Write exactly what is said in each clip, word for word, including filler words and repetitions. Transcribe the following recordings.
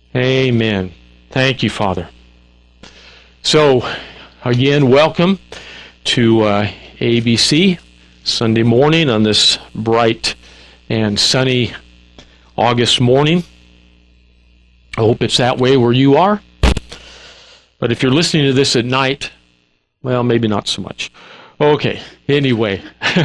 Amen. Thank you, Father. So, again, welcome to uh, A B C Sunday morning on this bright and sunny August morning. I hope it's that way where you are. But if you're listening to this at night, well, maybe not so much. Okay, anyway.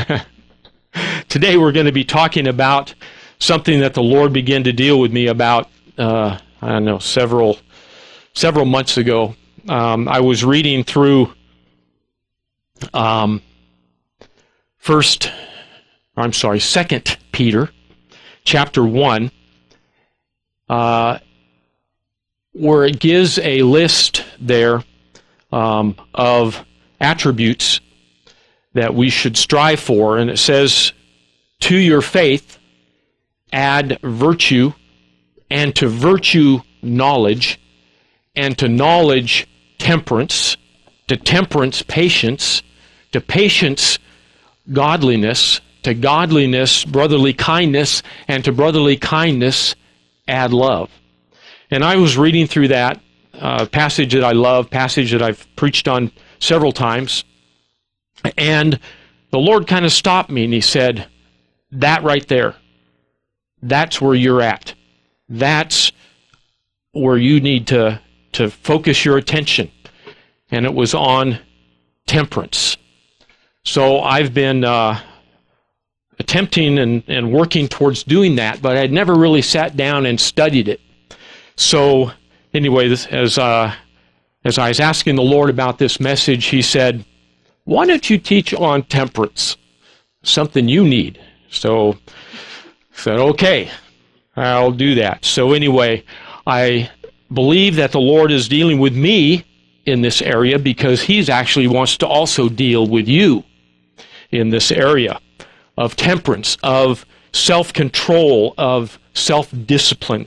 Today we're going to be talking about something that the Lord began to deal with me about uh, I don't know, several several months ago. Um, I was reading through um, first, I'm sorry, Second Peter, chapter one, uh, where it gives a list there um, of attributes that we should strive for, and it says, "To your faith add virtue, and to virtue knowledge, and to knowledge temperance, to temperance patience, to patience godliness, to godliness brotherly kindness, and to brotherly kindness add love." And I was reading through that uh, passage that I love, passage that I've preached on several times, and the Lord kind of stopped me and He said, "That right there, that's where you're at. That's where you need to, to focus your attention." And it was on temperance. So I've been uh, attempting and, and working towards doing that, but I'd never really sat down and studied it. So anyway, this, as, uh, as I was asking the Lord about this message, He said, "Why don't you teach on temperance? Something you need." So I said, okay, I'll do that. So anyway, I believe that the Lord is dealing with me in this area because He actually wants to also deal with you in this area of temperance, of self-control, of self-discipline.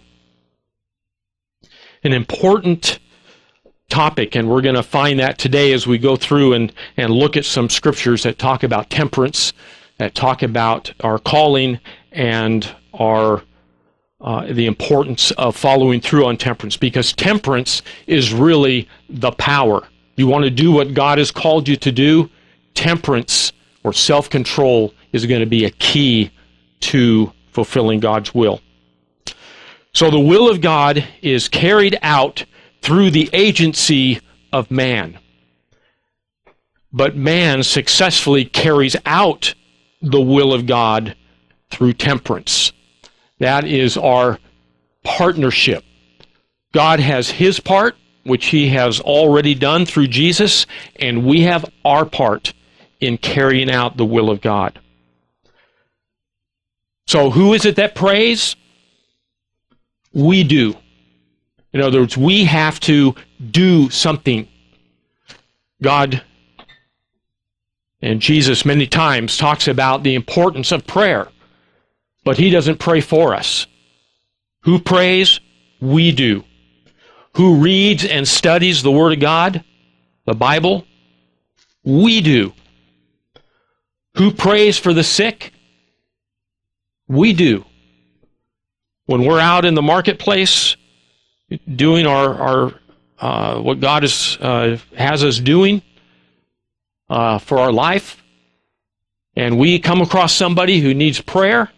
An important topic, and we're going to find that today as we go through and, and look at some scriptures that talk about temperance, that talk about our calling and our Uh, the importance of following through on temperance, because temperance is really the power. You want to do what God has called you to do, temperance or self-control is going to be a key to fulfilling God's will. So the will of God is carried out through the agency of man. But man successfully carries out the will of God through temperance. That is our partnership. God has His part, which He has already done through Jesus, and we have our part in carrying out the will of God. So who is it that prays? We do. In other words, we have to do something. God and Jesus many times talks about the importance of prayer. But He doesn't pray for us. Who prays? We do. Who reads and studies the Word of God, the Bible? We do. Who prays for the sick? We do. When we're out in the marketplace doing our, our uh, what God is, uh, has us doing uh, for our life, and we come across somebody who needs prayer,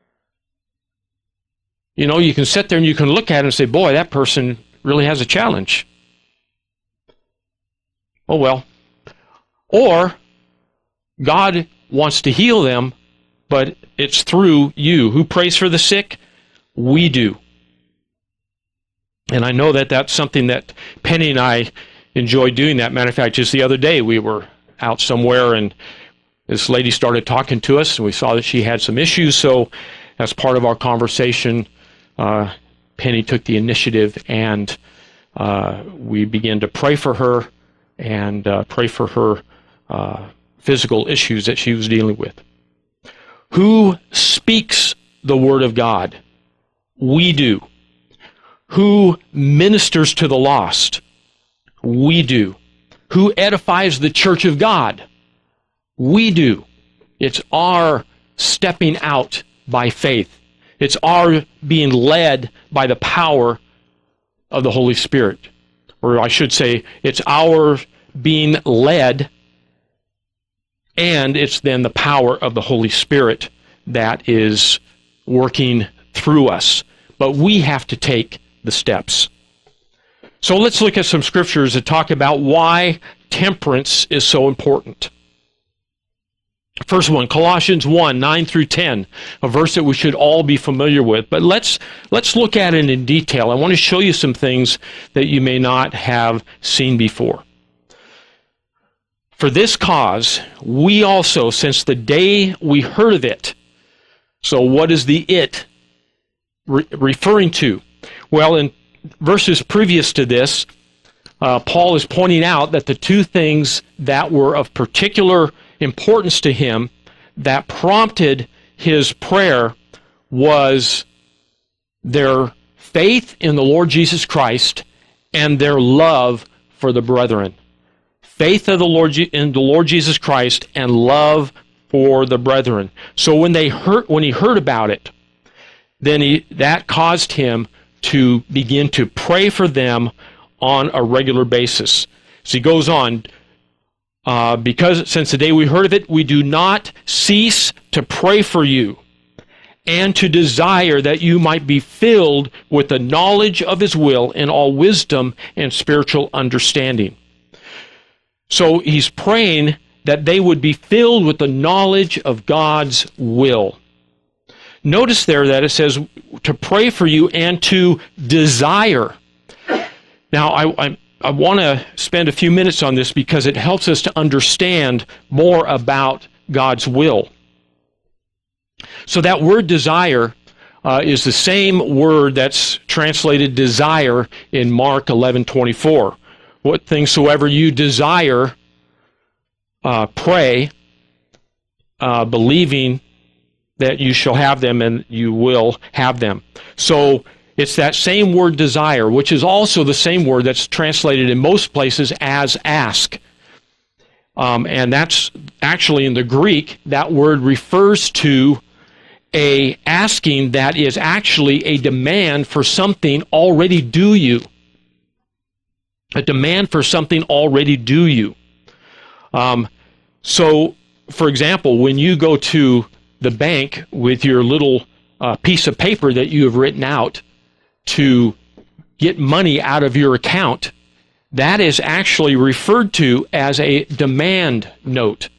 you know, you can sit there and you can look at it and say, boy, that person really has a challenge. Oh, well. Or God wants to heal them, but it's through you. Who prays for the sick? We do. And I know that that's something that Penny and I enjoy doing. That matter of fact, just the other day we were out somewhere and this lady started talking to us and we saw that she had some issues. So as part of our conversation, Uh, Penny took the initiative, and uh, we began to pray for her and uh, pray for her uh, physical issues that she was dealing with. Who speaks the Word of God? We do. Who ministers to the lost? We do. Who edifies the church of God? We do. It's our stepping out by faith. It's our being led by the power of the Holy Spirit. Or I should say, it's our being led, and it's then the power of the Holy Spirit that is working through us. But we have to take the steps. So let's look at some scriptures that talk about why temperance is so important. First one, Colossians one, nine through ten, a verse that we should all be familiar with. But let's let's look at it in detail. I want to show you some things that you may not have seen before. For this cause, we also, since the day we heard of it. So what is the it re- referring to? Well, in verses previous to this, uh, Paul is pointing out that the two things that were of particular importance to him that prompted his prayer was their faith in the Lord Jesus Christ and their love for the brethren. Faith of the Lord in the Lord Jesus Christ and love for the brethren. So when they heard, when he heard about it, then he, that caused him to begin to pray for them on a regular basis. So he goes on, uh, because since the day we heard of it, we do not cease to pray for you and to desire that you might be filled with the knowledge of his will in all wisdom and spiritual understanding. So he's praying that they would be filled with the knowledge of God's will. Notice there that it says to pray for you and to desire. Now, I, I, I want to spend a few minutes on this because it helps us to understand more about God's will. So that word desire uh, is the same word that's translated desire in Mark eleven twenty-four. What things soever you desire, uh, pray, uh, believing that you shall have them and you will have them. So it's that same word desire, which is also the same word that's translated in most places as ask. Um, and that's actually in the Greek, that word refers to a asking that is actually a demand for something already due you. A demand for something already due you. Um, so, for example, when you go to the bank with your little uh, piece of paper that you have written out to get money out of your account, that is actually referred to as a demand note.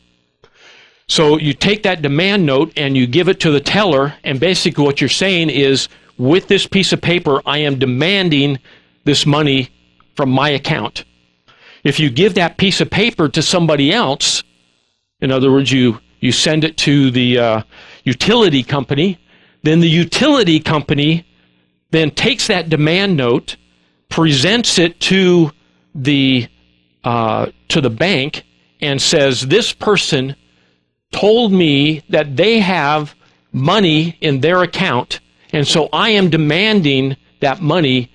So you take that demand note and you give it to the teller, and basically what you're saying is, with this piece of paper, I am demanding this money from my account. If you give that piece of paper to somebody else, in other words, you, you send it to the uh, utility company, then the utility company then takes that demand note, presents it to the uh, to the bank, and says, this person told me that they have money in their account, and so I am demanding that money.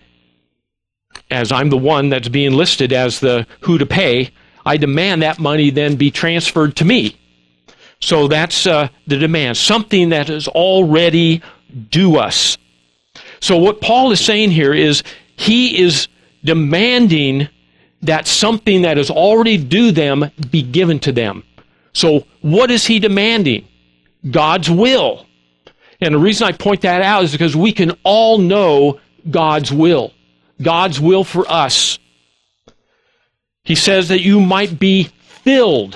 As I'm the one that's being listed as the who to pay, I demand that money then be transferred to me. So that's uh, the demand, something that is already due us. So what Paul is saying here is he is demanding that something that is already due them be given to them. So what is he demanding? God's will. And the reason I point that out is because we can all know God's will. God's will for us. He says that you might be filled.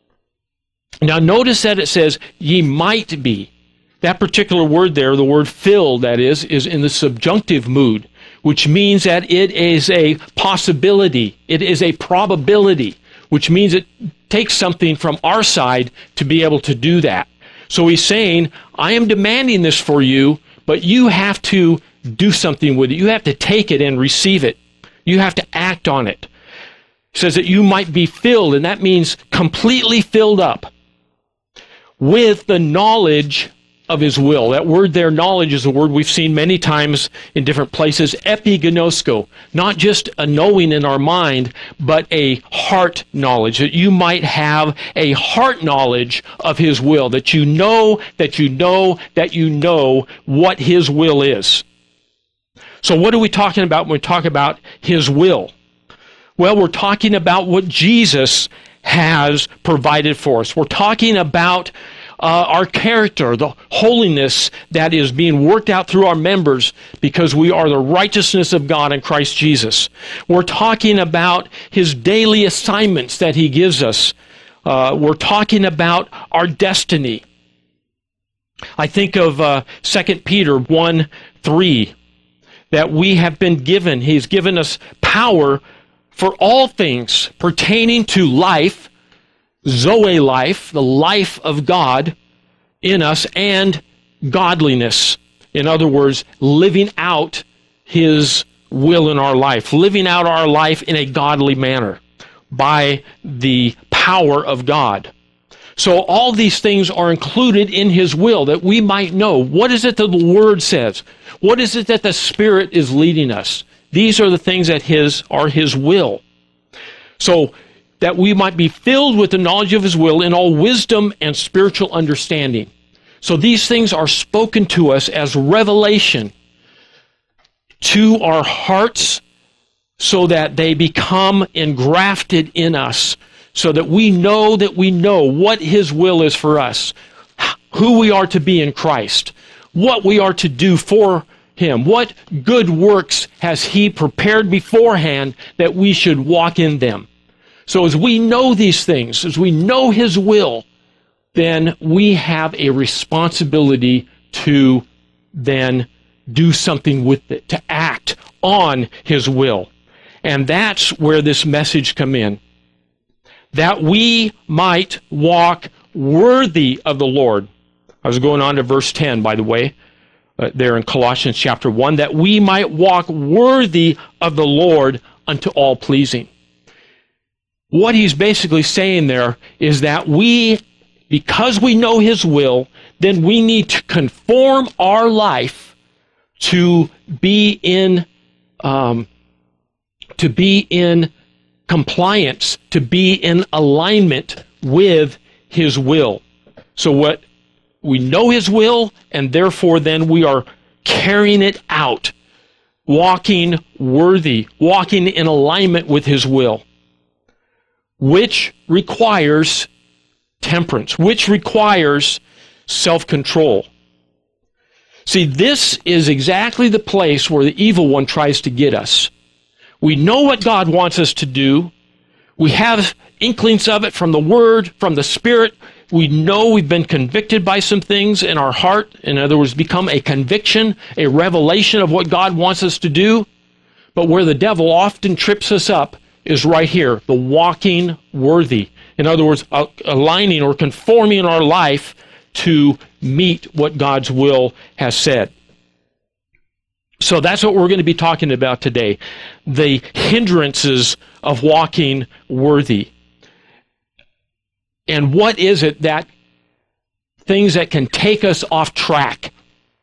Now notice that it says ye might be. That particular word there, the word filled, that is, is in the subjunctive mood, which means that it is a possibility. It is a probability, which means it takes something from our side to be able to do that. So he's saying, I am demanding this for you, but you have to do something with it. You have to take it and receive it. You have to act on it. It says that you might be filled, and that means completely filled up with the knowledge of his will. That word there, knowledge, is a word we've seen many times in different places. Epiginosko, not just a knowing in our mind, but a heart knowledge. That you might have a heart knowledge of his will. That you know, that you know, that you know what his will is. So what are we talking about when we talk about his will? Well, we're talking about what Jesus has provided for us. We're talking about uh, our character, the holiness that is being worked out through our members because we are the righteousness of God in Christ Jesus. We're talking about his daily assignments that he gives us. Uh, we're talking about our destiny. I think of uh, Second Peter one three, that we have been given, he's given us power for all things pertaining to life, Zoe life, the life of God in us, and godliness. In other words, living out his will in our life, living out our life in a godly manner by the power of God. So all these things are included in his will that we might know. What is it that the Word says? What is it that the Spirit is leading us? These are the things that his are his will. So that we might be filled with the knowledge of his will in all wisdom and spiritual understanding. So these things are spoken to us as revelation to our hearts so that they become engrafted in us, so that we know that we know what his will is for us, who we are to be in Christ, what we are to do for him, what good works has he prepared beforehand that we should walk in them. So as we know these things, as we know his will, then we have a responsibility to then do something with it, to act on his will. And that's where this message come in. That we might walk worthy of the Lord. I was going on to verse ten, by the way, uh, there in Colossians chapter one, that we might walk worthy of the Lord unto all pleasing. What he's basically saying there is that we, because we know his will, then we need to conform our life to be in, um, to be in compliance, to be in alignment with his will. So what we know his will, and therefore then we are carrying it out, walking worthy, walking in alignment with his will, which requires temperance, which requires self-control. See, this is exactly the place where the evil one tries to get us. We know what God wants us to do. We have inklings of it from the Word, from the Spirit. We know we've been convicted by some things in our heart. In other words, become a conviction, a revelation of what God wants us to do. But where the devil often trips us up is right here, the walking worthy. In other words, aligning or conforming our life to meet what God's will has said. So that's what we're going to be talking about today. The hindrances of walking worthy. And what is it that things that can take us off track?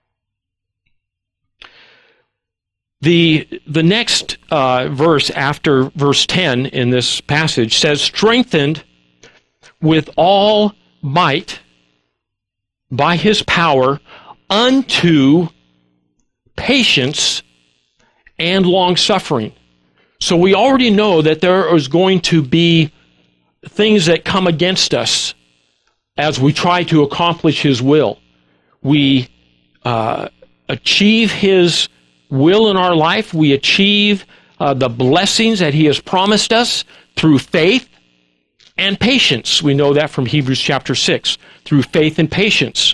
The, the next uh, verse after verse ten in this passage says, strengthened with all might by his power unto patience and long-suffering. So we already know that there is going to be things that come against us as we try to accomplish his will. We uh, achieve his will in our life. We achieve uh, the blessings that he has promised us through faith and patience. We know that from Hebrews chapter six, through faith and patience.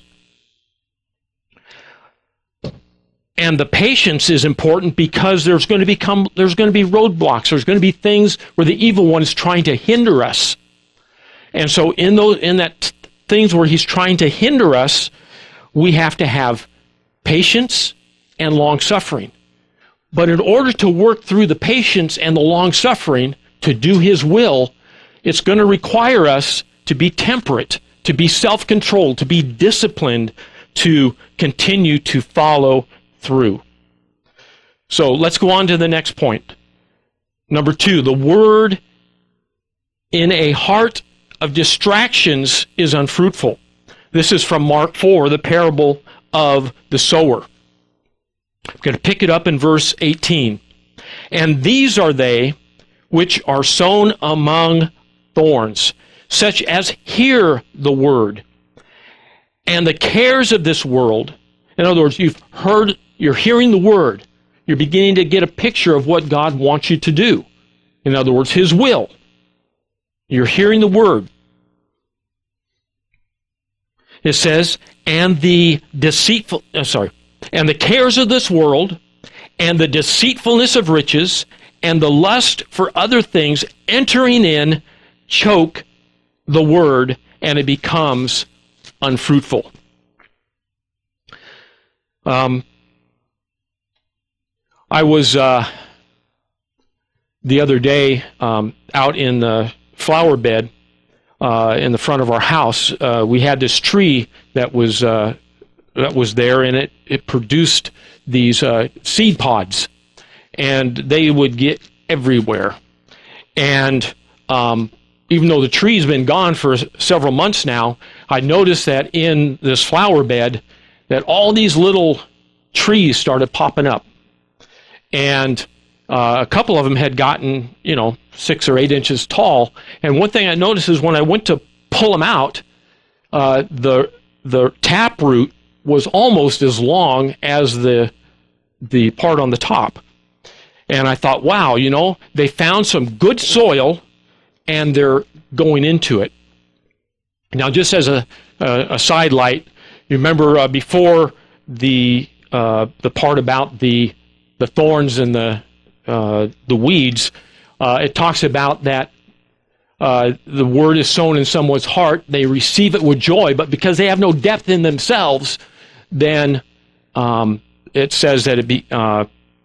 And the patience is important because there's going to become there's going to be roadblocks. There's going to be things where the evil one is trying to hinder us. And so in those in that t- things where he's trying to hinder us, we have to have patience and long suffering. But in order to work through the patience and the long suffering to do his will, it's going to require us to be temperate, to be self-controlled, to be disciplined, to continue to follow through. So let's go on to the next point. Number two, the word in a heart of distractions is unfruitful. This is from Mark four, the parable of the sower. I'm going to pick it up in verse eighteen. And these are they which are sown among thorns, such as hear the word, and the cares of this world. In other words, you've heard, you're hearing the word. You're beginning to get a picture of what God wants you to do. In other words, His will. You're hearing the word. It says, and the deceitful, uh, sorry, and the cares of this world, and the deceitfulness of riches, and the lust for other things entering in, choke the word, and it becomes unfruitful. Um, I was uh, the other day um, out in the flower bed uh, in the front of our house. Uh, we had this tree that was uh, that was there, and it it produced these uh, seed pods, and they would get everywhere. And um, even though the tree's been gone for several months now, I noticed that in this flower bed that all these little trees started popping up. And uh, a couple of them had gotten, you know, six or eight inches tall. And one thing I noticed is when I went to pull them out, uh, the the tap root was almost as long as the the part on the top. And I thought, wow, you know, they found some good soil and they're going into it. Now, just as a, a, a side light, you remember uh, before the uh, the part about the the thorns and the uh, the weeds, uh, it talks about that uh, the word is sown in someone's heart, they receive it with joy, but because they have no depth in themselves, then um, it says that it be uh,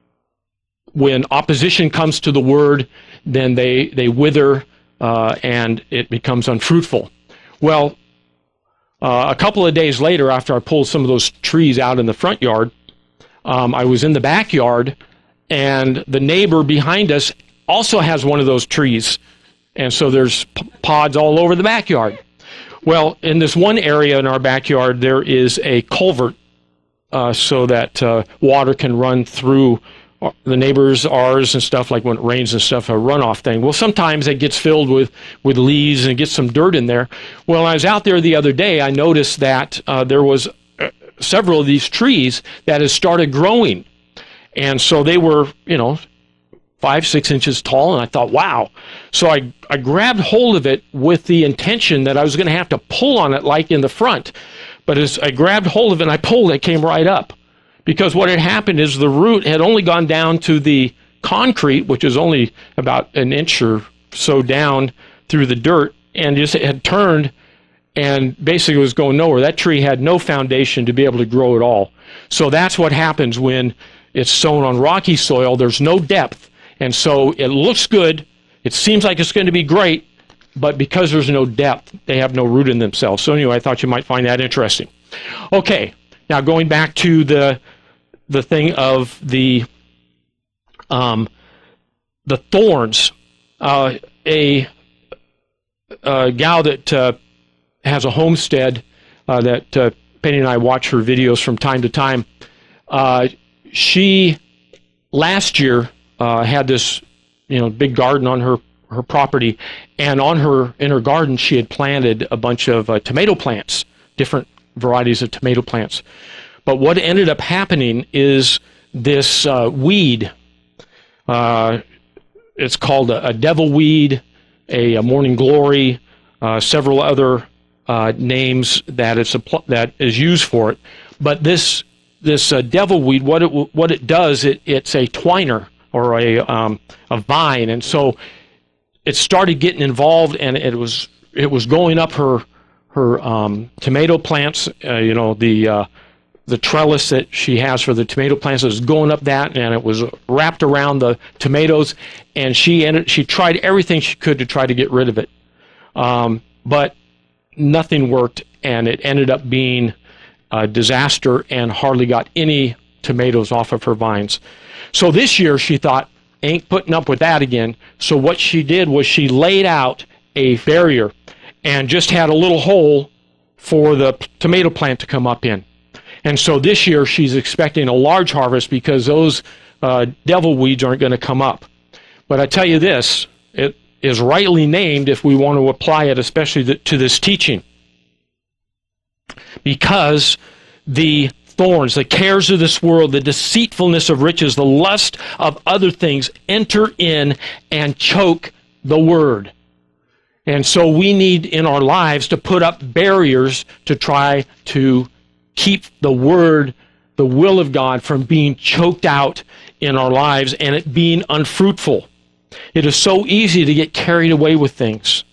when opposition comes to the word, then they they wither uh, and it becomes unfruitful. Well, uh, a couple of days later, after I pulled some of those trees out in the front yard, um, I was in the backyard, and the neighbor behind us also has one of those trees, and so there's p- pods all over the backyard. Well, in this one area in our backyard, there is a culvert uh, so that uh, water can run through the neighbors, ours, and stuff, like when it rains and stuff, a runoff thing. Well, sometimes it gets filled with, with leaves and gets some dirt in there. Well, I was out there the other day, I noticed that uh, there was uh, several of these trees that had started growing. And so they were, you know, five, six inches tall, and I thought, wow. So I, I grabbed hold of it with the intention that I was going to have to pull on it like in the front. But as I grabbed hold of it and I pulled, it came right up. Because what had happened is the root had only gone down to the concrete, which is only about an inch or so down through the dirt, and just had turned and basically was going nowhere. That tree had no foundation to be able to grow at all. So that's what happens when it's sown on rocky soil. There's no depth, and so it looks good. It seems like it's going to be great, but because there's no depth, they have no root in themselves. So anyway, I thought you might find that interesting. Okay. Now, going back to the the thing of the um, the thorns, uh, a, a gal that uh, has a homestead uh, that uh, Penny and I watch her videos from time to time. Uh, she last year uh, had this, you know, big garden on her her property, and on her in her garden she had planted a bunch of uh, tomato plants, different varieties of tomato plants. But what ended up happening is this uh, weed, uh, it's called a, a devil weed, a, a morning glory, uh, several other uh, names that it's a pl- that is used for it. But this this uh, devil weed, what it what it does, it it's a twiner or a um, a vine, and so it started getting involved, and it was it was going up her her um, tomato plants, uh, you know the. Uh, The trellis that she has for the tomato plants was going up that, and it was wrapped around the tomatoes. And she ended, she tried everything she could to try to get rid of it, um, but nothing worked, and it ended up being a disaster and hardly got any tomatoes off of her vines. So this year she thought, ain't putting up with that again. So what she did was she laid out a barrier and just had a little hole for the tomato plant to come up in. And so this year she's expecting a large harvest because those uh, devil weeds aren't going to come up. But I tell you this, it is rightly named if we want to apply it, especially to this teaching. Because the thorns, the cares of this world, the deceitfulness of riches, the lust of other things enter in and choke the word. And so we need in our lives to put up barriers to try to keep the word, the will of God, from being choked out in our lives and it being unfruitful. It is so easy to get carried away with things.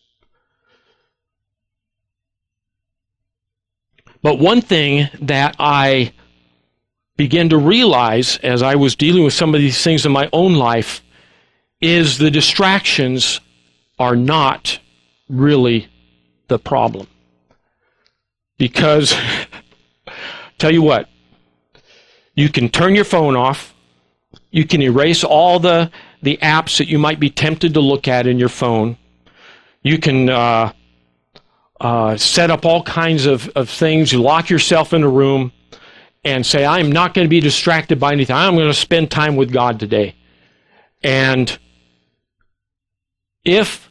But one thing that I began to realize as I was dealing with some of these things in my own life is the distractions are not really the problem. Because, tell you what, you can turn your phone off, you can erase all the, the apps that you might be tempted to look at in your phone, you can uh, uh, set up all kinds of, of things, you lock yourself in a room and say, I'm not going to be distracted by anything, I'm going to spend time with God today. And if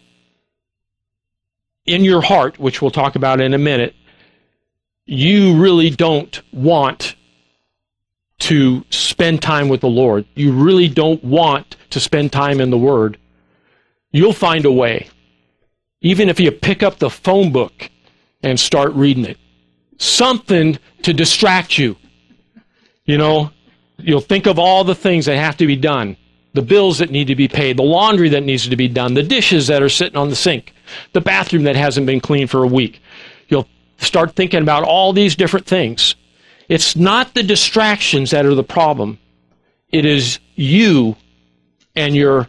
in your heart, which we'll talk about in a minute, you really don't want to spend time with the Lord, you really don't want to spend time in the Word, you'll find a way. Even if you pick up the phone book and start reading it. Something to distract you. You know, you'll think of all the things that have to be done. The bills that need to be paid, the laundry that needs to be done, the dishes that are sitting on the sink, the bathroom that hasn't been cleaned for a week. You'll start thinking about all these different things. It's not the distractions that are the problem. It is you and your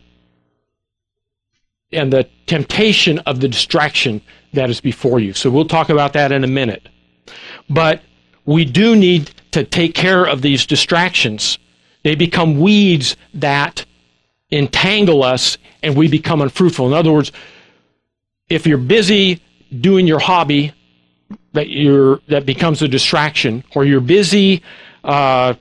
and the temptation of the distraction that is before you. So we'll talk about that in a minute. But we do need to take care of these distractions. They become weeds that entangle us and we become unfruitful. In other words, if you're busy doing your hobby, that you're that becomes a distraction, or you're busy uh,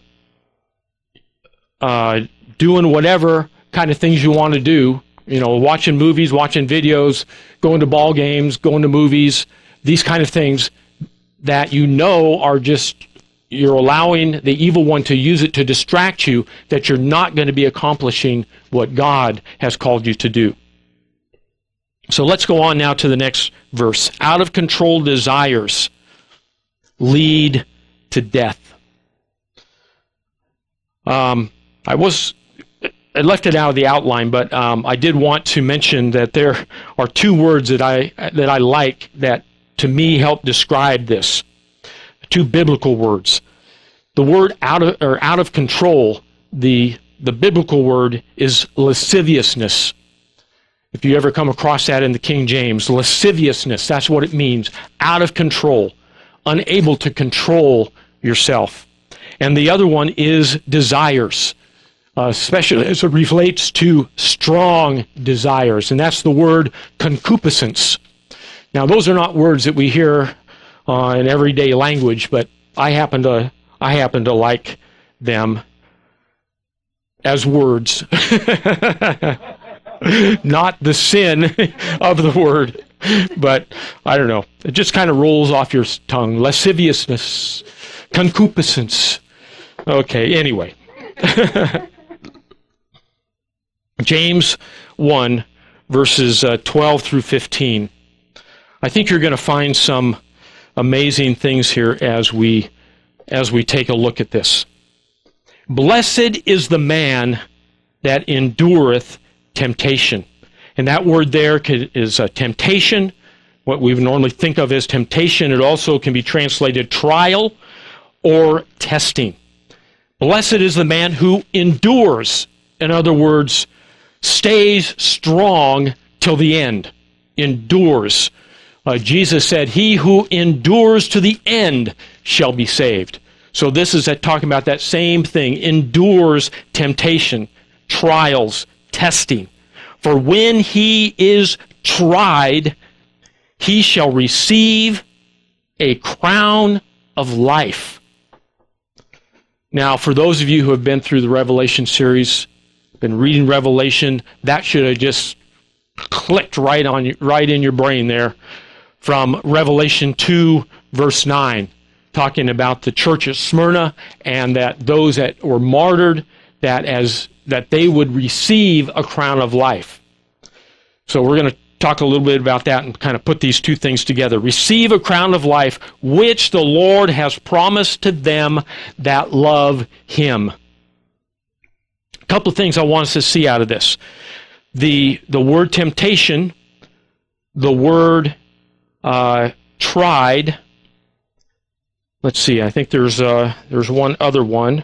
uh, doing whatever kind of things you want to do, you know, watching movies, watching videos, going to ball games, going to movies, these kind of things that you know are just, you're allowing the evil one to use it to distract you, that you're not going to be accomplishing what God has called you to do. So let's go on now to the next verse. Out of control desires lead to death. Um, I was I left it out of the outline, but um, I did want to mention that there are two words that I that I like that to me help describe this. Two biblical words. The word out of or out of control. The the biblical word is lasciviousness. If you ever come across that in the King James, lasciviousness, that's what it means. Out of control, unable to control yourself. And the other one is desires, uh, especially as it relates to strong desires. And that's the word concupiscence. Now, those are not words that we hear uh, in everyday language, but I happen to I happen to like them as words. Not the sin of the word, but I don't know. It just kind of rolls off your tongue. Lasciviousness, concupiscence. Okay, anyway. James one, verses uh, twelve through fifteen. I think you're going to find some amazing things here as we as we take a look at this. Blessed is the man that endureth temptation. And that word there is a temptation, what we would normally think of as temptation. It also can be translated trial or testing. Blessed is the man who endures. In other words, stays strong till the end. Endures. Uh, Jesus said, he who endures to the end shall be saved. So this is that, talking about that same thing. Endures temptation, trials, testing. For when he is tried, he shall receive a crown of life, Now, for those of you who have been through the Revelation series, been reading Revelation, that should have just clicked right on you, right in your brain there, from Revelation two, verse nine, talking about the church at Smyrna and that those that were martyred, that as that they would receive a crown of life. So we're going to talk a little bit about that and kind of put these two things together. Receive a crown of life, which the Lord has promised to them that love Him. A couple of things I want us to see out of this. The, the word temptation, the word uh, tried. Let's see, I think there's, uh, there's one other one.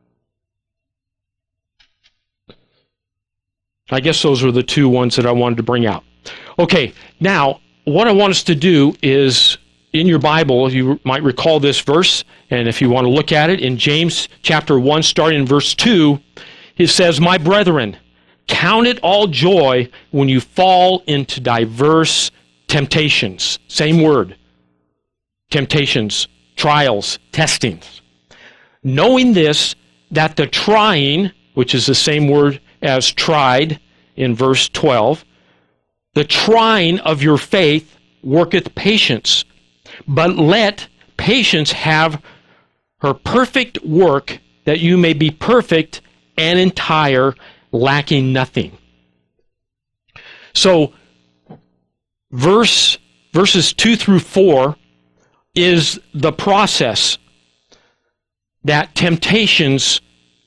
I guess those were the two ones that I wanted to bring out. Okay, now, what I want us to do is, in your Bible, you might recall this verse, and if you want to look at it, in James chapter one, starting in verse two, it says, "My brethren, count it all joy when you fall into diverse temptations." Same word. Temptations, trials, testings. "Knowing this, that the trying," which is the same word as tried in verse twelve, "the trying of your faith worketh patience. But let patience have her perfect work, that you may be perfect and entire, lacking nothing." So, verse verses two through four is the process that temptations,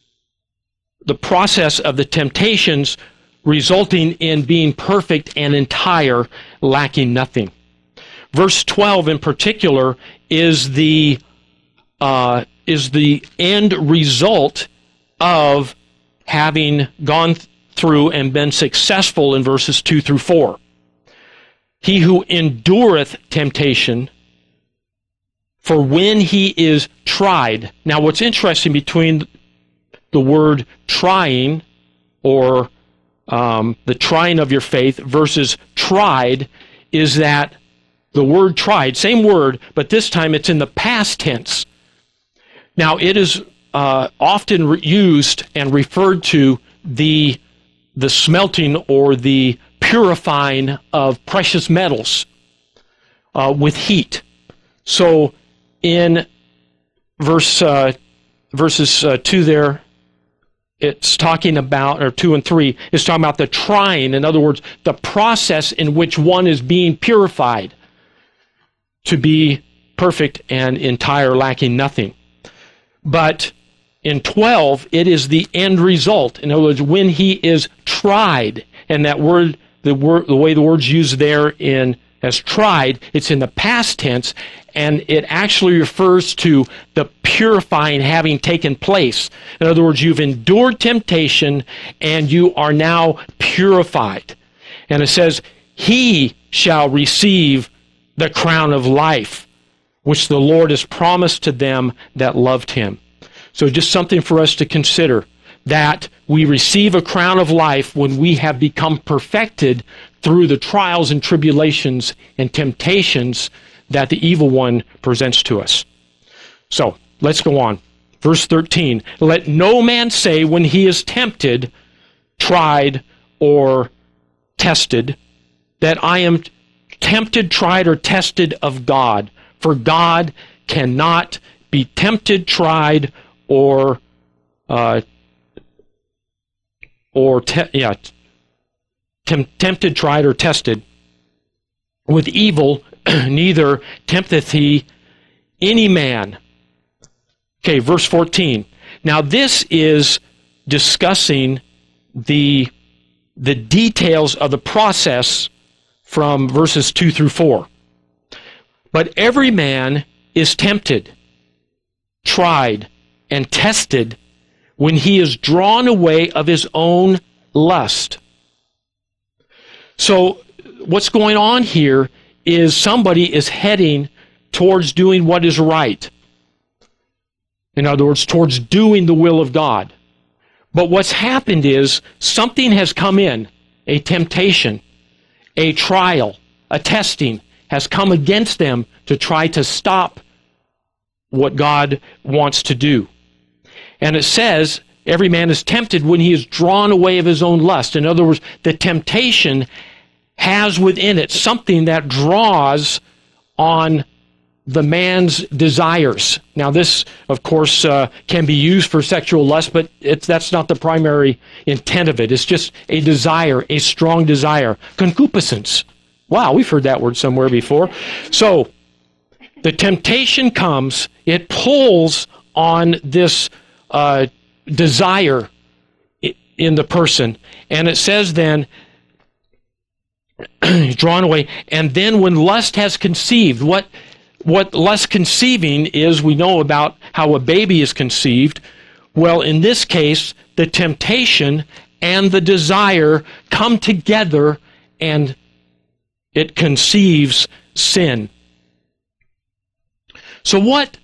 the process of the temptations resulting in being perfect and entire, lacking nothing. Verse twelve in particular is the uh, is the end result of having gone through and been successful in verses two through four. "He who endureth temptation, for when he is tried." Now, what's interesting between the word trying, or um, the trying of your faith, versus tried, is that the word tried, same word, but this time it's in the past tense. Now, it is uh, often re- used and referred to the, the smelting or the purifying of precious metals uh, with heat. So, in verse uh, verses uh, two there, it's talking about, or two and three, it's talking about the trying. In other words, the process in which one is being purified to be perfect and entire, lacking nothing. But in twelve, it is the end result. In other words, when he is tried, and that word, the word, the way the word's used there in as tried, it's in the past tense, and it actually refers to the purifying having taken place. In other words, you've endured temptation, and you are now purified. And it says, "He shall receive the crown of life, which the Lord has promised to them that loved Him." So just something for us to consider, that we receive a crown of life when we have become perfected through the trials and tribulations and temptations that the evil one presents to us. So, let's go on. Verse thirteen, "Let no man say when he is tempted, tried, or tested, that I am tempted, tried, or tested of God. For God cannot be tempted, tried, or uh, or te- yeah, tem- tempted, tried, or tested with evil, neither tempteth he any man." Okay, verse fourteen. Now this is discussing the the details of the process from verses two through four. "But every man is tempted, tried, and tested when he is drawn away of his own lust." So what's going on here is somebody is heading towards doing what is right. In other words, towards doing the will of God. But what's happened is something has come in, a temptation, a trial, a testing has come against them to try to stop what God wants to do. And it says, every man is tempted when he is drawn away of his own lust. In other words, the temptation has within it something that draws on the man's desires. Now this, of course, uh, can be used for sexual lust, but it's, that's not the primary intent of it. It's just a desire, a strong desire. Concupiscence. Wow, we've heard that word somewhere before. So, the temptation comes, it pulls on this uh, desire in the person, and it says then, drawn away, and then when lust has conceived, what what lust conceiving is, we know about how a baby is conceived. Well, in this case, the temptation and the desire come together, and it conceives sin. So what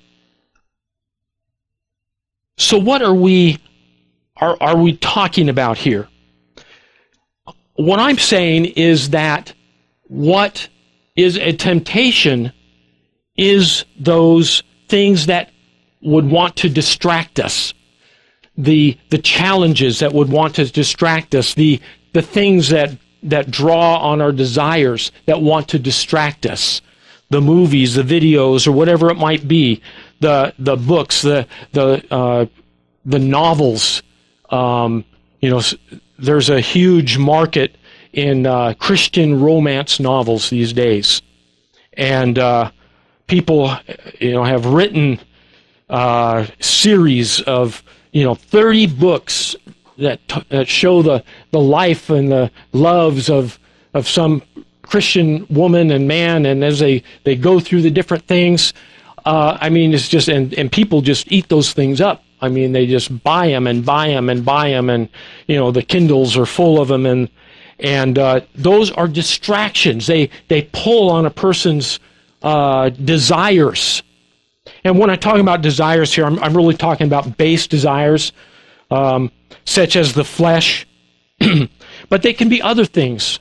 so what are we are are we talking about here? What I'm saying is that what is a temptation is those things that would want to distract us, the the challenges that would want to distract us, the the things that that draw on our desires, that want to distract us, the movies, the videos, or whatever it might be, the the books, the the uh, the novels. Um, you know, there's a huge market in uh, Christian romance novels these days, and uh, people, you know, have written uh, series of you know thirty books that t- that show the the life and the loves of of some Christian woman and man, and as they they go through the different things, uh, I mean, it's just and and people just eat those things up. I mean, they just buy them and buy them and buy them, and you know the Kindles are full of them, and and uh, those are distractions. They they pull on a person's uh, desires. And when I talk about desires here, I'm, I'm really talking about base desires, um, such as the flesh, but they can be other things.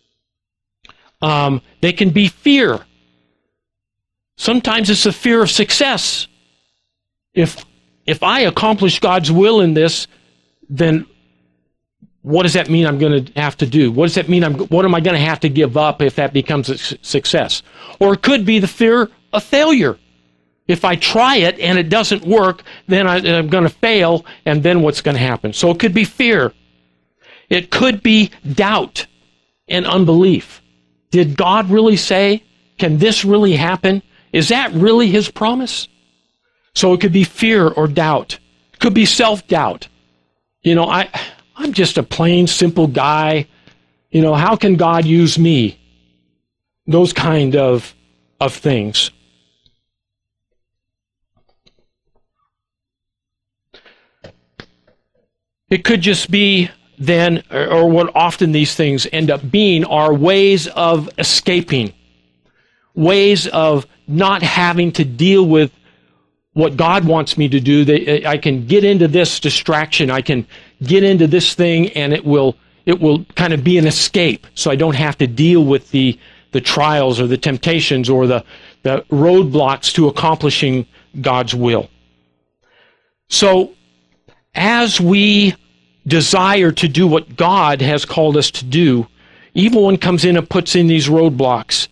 Um, they can be fear. Sometimes it's the fear of success. If if I accomplish God's will in this, then what does that mean I'm going to have to do? What does that mean? I'm, what am I going to have to give up if that becomes a su- success? Or it could be the fear of failure. If I try it and it doesn't work, then I, I'm going to fail, and then what's going to happen? So it could be fear. It could be doubt and unbelief. Did God really say? Can this really happen? Is that really His promise? So it could be fear or doubt. It could be self-doubt. You know, I, I'm just a plain, simple guy. You know, how can God use me? Those kind of, of things. It could just be then, or what often these things end up being, are ways of escaping, ways of not having to deal with what God wants me to do. That I can get into this distraction, I can get into this thing, and it will it will kind of be an escape, so I don't have to deal with the the trials or the temptations or the the roadblocks to accomplishing God's will. So, as we desire to do what God has called us to do, evil one comes in and puts in these roadblocks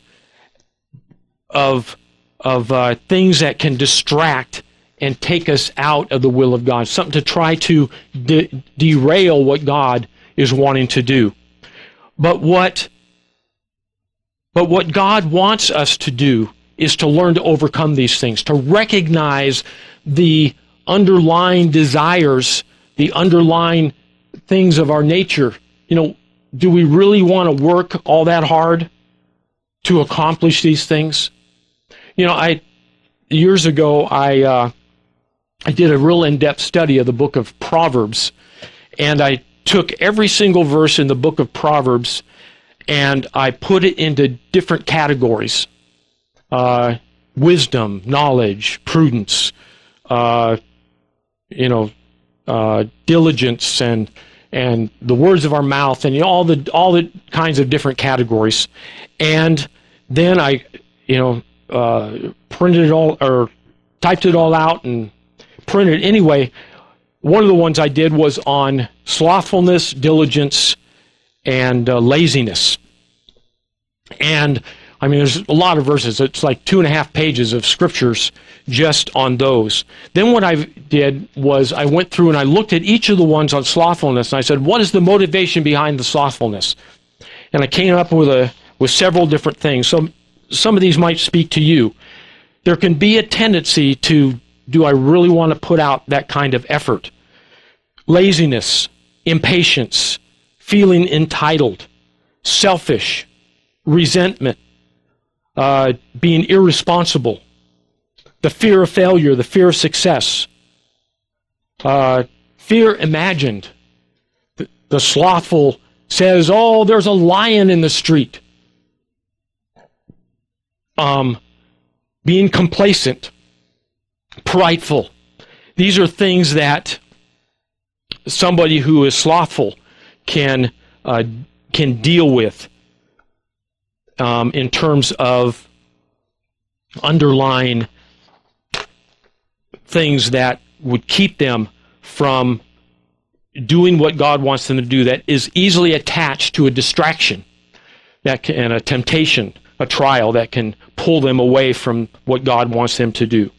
of of uh, things that can distract and take us out of the will of God, something to try to de- derail what God is wanting to do. But what, but what God wants us to do is to learn to overcome these things, to recognize the underlying desires, the underlying things of our nature. You know, do we really want to work all that hard to accomplish these things? You know, I years ago I uh, I did a real in-depth study of the book of Proverbs, and I took every single verse in the book of Proverbs and I put it into different categories: uh, wisdom, knowledge, prudence, uh, you know, uh, diligence, and and the words of our mouth, and you know, all the all the kinds of different categories. And then I, you know. Uh, printed it all, or typed it all out and printed it. Anyway, one of the ones I did was on slothfulness, diligence, and uh, laziness. And, I mean, there's a lot of verses. It's like two and a half pages of scriptures just on those. Then what I did was I went through and I looked at each of the ones on slothfulness, and I said, what is the motivation behind the slothfulness? And I came up with a with several different things. So some of these might speak to you. There can be a tendency to, do I really want to put out that kind of effort? Laziness, impatience, feeling entitled, selfish, resentment, uh, being irresponsible, the fear of failure, the fear of success, uh, fear imagined. The, the slothful says, oh, there's a lion in the street. Um, being complacent, prideful. These are things that somebody who is slothful can uh, can deal with um, in terms of underlying things that would keep them from doing what God wants them to do, that is easily attached to a distraction that can, and a temptation, a trial that can pull them away from what God wants them to do.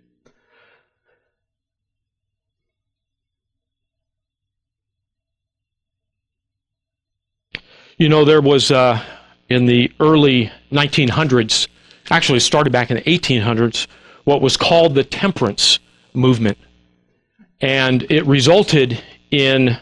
You know, there was, uh, in the early nineteen hundreds, actually started back in the eighteen hundreds, what was called the temperance movement. And it resulted in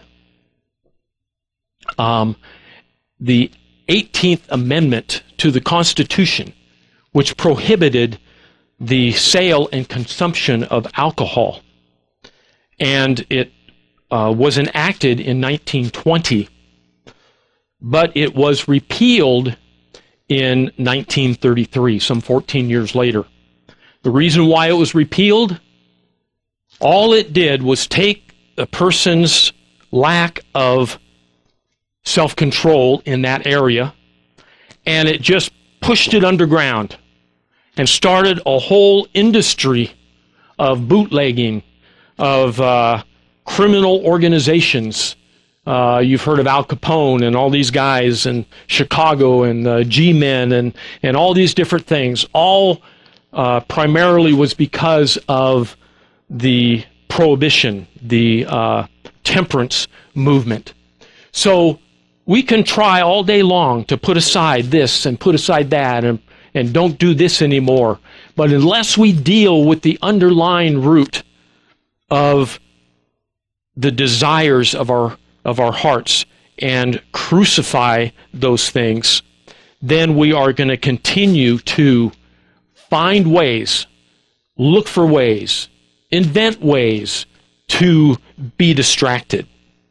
um, the eighteenth Amendment to the Constitution, which prohibited the sale and consumption of alcohol. And it uh, was enacted in nineteen twenty, but it was repealed in nineteen thirty-three, some fourteen years later. The reason why it was repealed, all it did was take a person's lack of self-control in that area, and it just pushed it underground and started a whole industry of bootlegging, of uh, criminal organizations. Uh, you've heard of Al Capone and all these guys in Chicago and uh, G-men and, and all these different things. All uh, primarily was because of the prohibition, the uh, temperance movement. So we can try all day long to put aside this and put aside that and, and don't do this anymore. But unless we deal with the underlying root of the desires of our of our hearts and crucify those things, then we are going to continue to find ways, look for ways, invent ways to be distracted.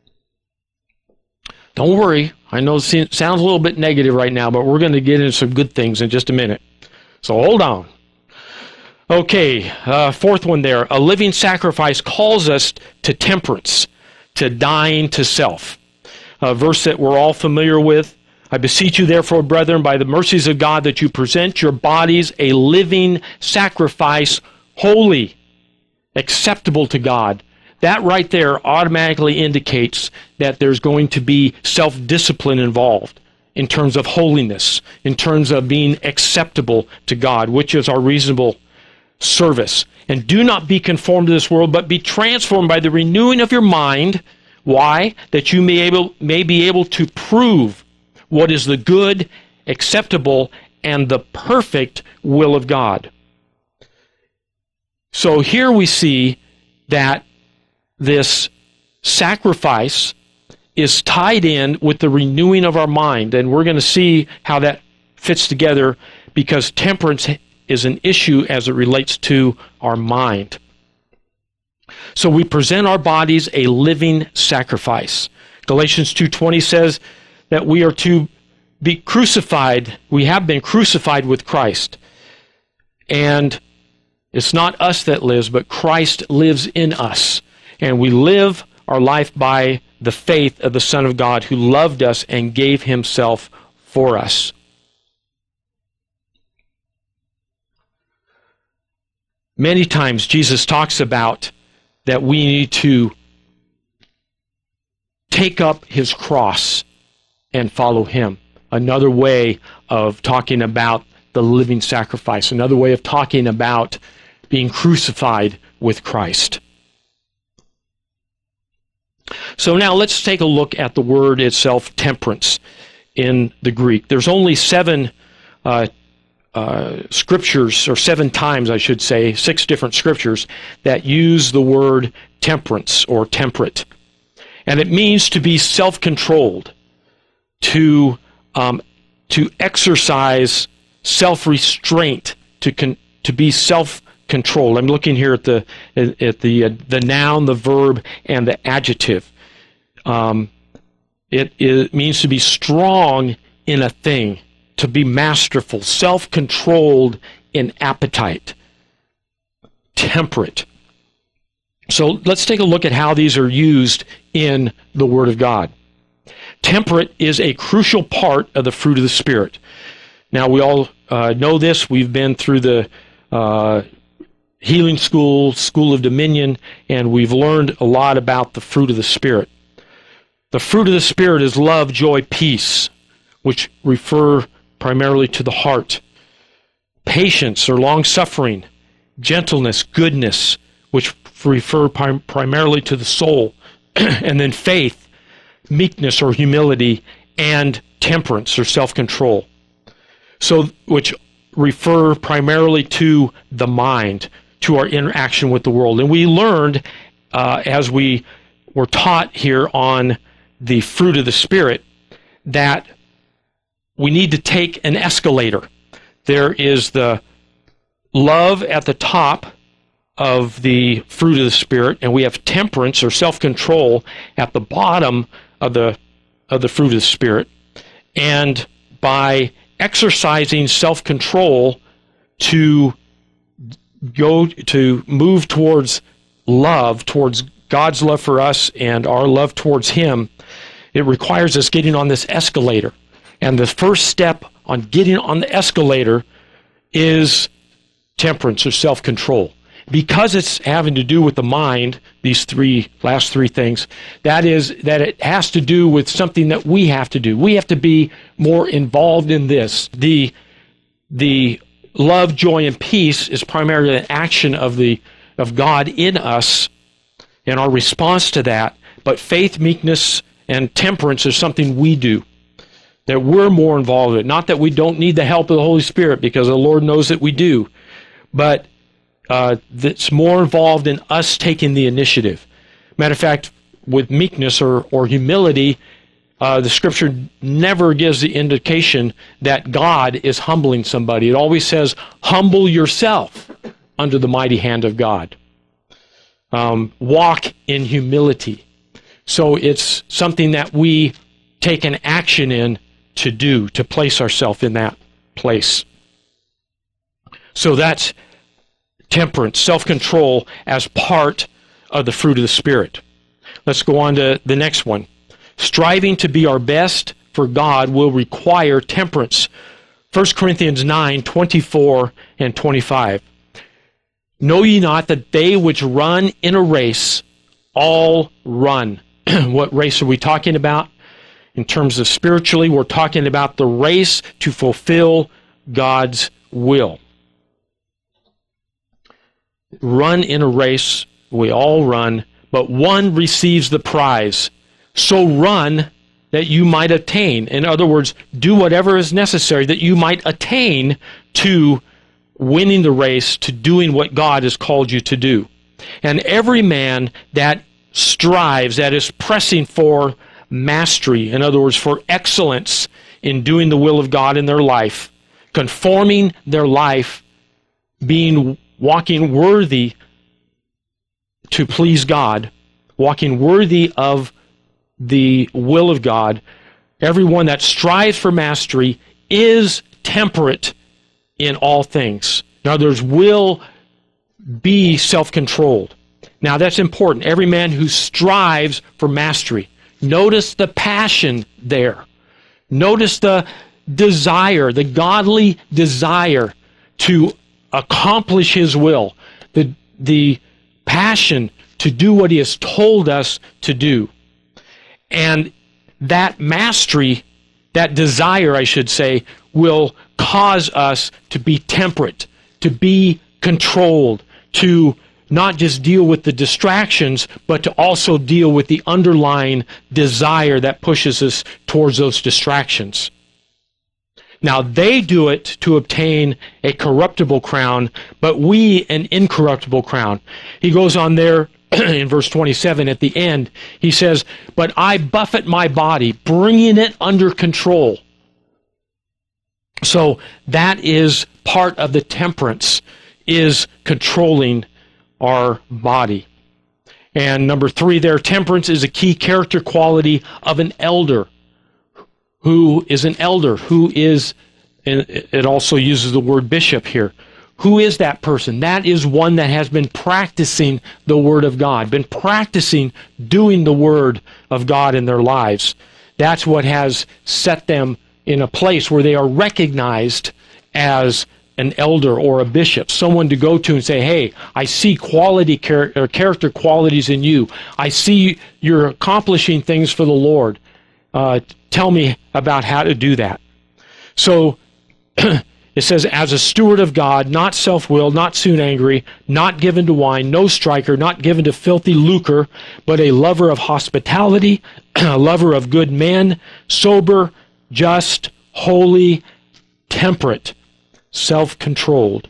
Don't worry, I know it sounds a little bit negative right now, but we're going to get into some good things in just a minute. So hold on. Okay, uh, fourth one there. A living sacrifice calls us to temperance, to dying to self. A verse that we're all familiar with. I beseech you, therefore, brethren, by the mercies of God, that you present your bodies a living sacrifice, holy, acceptable to God. That right there automatically indicates that there's going to be self-discipline involved in terms of holiness, in terms of being acceptable to God, which is our reasonable service. And do not be conformed to this world, but be transformed by the renewing of your mind. Why? That you may, able, may be able to prove what is the good, acceptable, and the perfect will of God. So here we see that this sacrifice is tied in with the renewing of our mind, and we're going to see how that fits together, because temperance is an issue as it relates to our mind. So we present our bodies a living sacrifice. Galatians two twenty says that we are to be crucified. We have been crucified with Christ. And it's not us that lives, but Christ lives in us. And we live our life by the faith of the Son of God, who loved us and gave himself for us. Many times Jesus talks about that we need to take up his cross and follow him. Another way of talking about the living sacrifice. Another way of talking about being crucified with Christ. So now let's take a look at the word itself, temperance, in the Greek. There's only seven uh, uh, scriptures, or seven times I should say, six different scriptures that use the word temperance or temperate. And it means to be self-controlled, to um, to exercise self-restraint, to con- to be self-controlled. I'm looking here at the at the uh, the noun, the verb, and the adjective. Um, it, it means to be strong in a thing, to be masterful, self-controlled in appetite, temperate. So let's take a look at how these are used in the Word of God. Temperate is a crucial part of the fruit of the Spirit. Now, we all uh, know this. We've been through the uh, Healing School, School of Dominion, and we've learned a lot about the fruit of the Spirit. The fruit of the Spirit is love, joy, peace, which refer primarily to the heart. Patience or long-suffering, gentleness, goodness, which refer prim- primarily to the soul. And then faith, meekness or humility, and temperance or self-control. So, which refer primarily to the mind, to our interaction with the world. And we learned, uh, as we were taught here on the fruit of the Spirit, that we need to take an escalator. There is the love at the top of the fruit of the Spirit, and we have temperance or self-control at the bottom of the of the fruit of the Spirit. And by exercising self-control to go to move towards love, towards God's love for us and our love towards Him, it requires us getting on this escalator. And the first step on getting on the escalator is temperance or self-control. Because it's having to do with the mind, these three last three things, that is that it has to do with something that we have to do. We have to be more involved in this. The the love, joy, and peace is primarily an action of the of God in us and our response to that. But faith, meekness, and temperance is something we do, that we're more involved in. Not that we don't need the help of the Holy Spirit, because the Lord knows that we do, but Uh, that's more involved in us taking the initiative. Matter of fact, with meekness or, or humility, uh, the Scripture never gives the indication that God is humbling somebody. It always says, humble yourself under the mighty hand of God. Um, walk in humility. So it's something that we take an action in to do, to place ourselves in that place. So that's temperance, self-control as part of the fruit of the Spirit. Let's go on to the next one. Striving to be our best for God will require temperance. First Corinthians nine, twenty-four and twenty-five. Know ye not that they which run in a race all run? What race are we talking about? In terms of spiritually, we're talking about the race to fulfill God's will. Run in a race, we all run, but one receives the prize. So run that you might attain. In other words, do whatever is necessary that you might attain to winning the race, to doing what God has called you to do. And every man that strives, that is pressing for mastery, in other words, for excellence in doing the will of God in their life, conforming their life, being walking worthy to please God, walking worthy of the will of God, everyone that strives for mastery is temperate in all things. In other words, will be self-controlled. Now that's important. Every man who strives for mastery. Notice the passion there. Notice the desire, the godly desire to accomplish His will, the, the passion to do what He has told us to do. And that mastery, that desire, I should say, will cause us to be temperate, to be controlled, to not just deal with the distractions, but to also deal with the underlying desire that pushes us towards those distractions. Now, they do it to obtain a corruptible crown, but we an incorruptible crown. He goes on there in verse twenty-seven at the end. He says, "But I buffet my body, bringing it under control." So that is part of the temperance, is controlling our body. And number three there, temperance is a key character quality of an elder. Who is an elder? Who is, and it also uses the word bishop here. Who is that person? That is one that has been practicing the Word of God, been practicing doing the Word of God in their lives. That's what has set them in a place where they are recognized as an elder or a bishop, someone to go to and say, "Hey, I see quality char- or character qualities in you. I see you're accomplishing things for the Lord. Uh, tell me about how to do that." So it says, "As a steward of God, not self-willed, not soon angry, not given to wine, no striker, not given to filthy lucre, but a lover of hospitality, a lover of good men, sober, just, holy, temperate, self-controlled."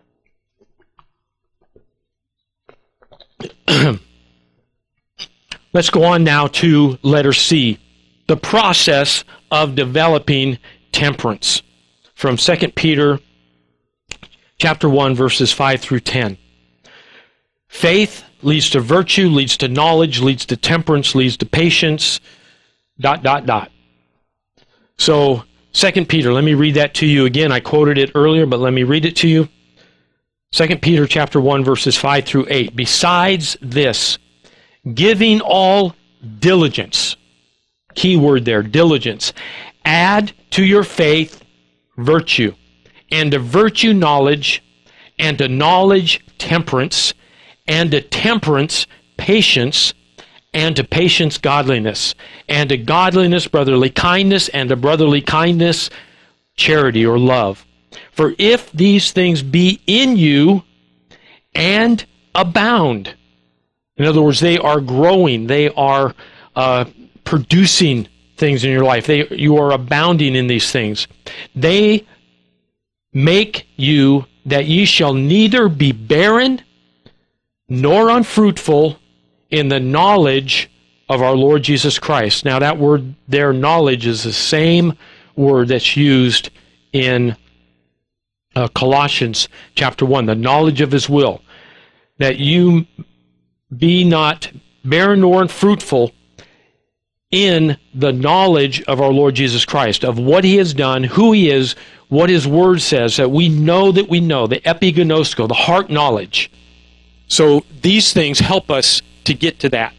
Let's go on now to letter C, the process of developing temperance, from Second Peter chapter one, verses five through ten. Faith leads to virtue, leads to knowledge, leads to temperance, leads to patience, dot, dot, dot. So, Second Peter, let me read that to you again. I quoted it earlier, but let me read it to you. Second Peter chapter one, verses five through eight. "Besides this, giving all diligence," key word there, diligence, "add to your faith virtue, and to virtue knowledge, and to knowledge temperance, and to temperance patience, and to patience godliness, and to godliness brotherly kindness, and to brotherly kindness charity," or love. "For if these things be in you and abound," in other words, they are growing, they are uh, producing things in your life, they, you are abounding in these things, "they make you that ye shall neither be barren nor unfruitful in the knowledge of our Lord Jesus Christ." Now that word there, knowledge, is the same word that's used in uh, Colossians chapter one, the knowledge of His will. "That you be not barren nor unfruitful in the knowledge of our Lord Jesus Christ," of what He has done, who He is, what His Word says, that we know that we know, the epignosko, the heart knowledge. So these things help us to get to that.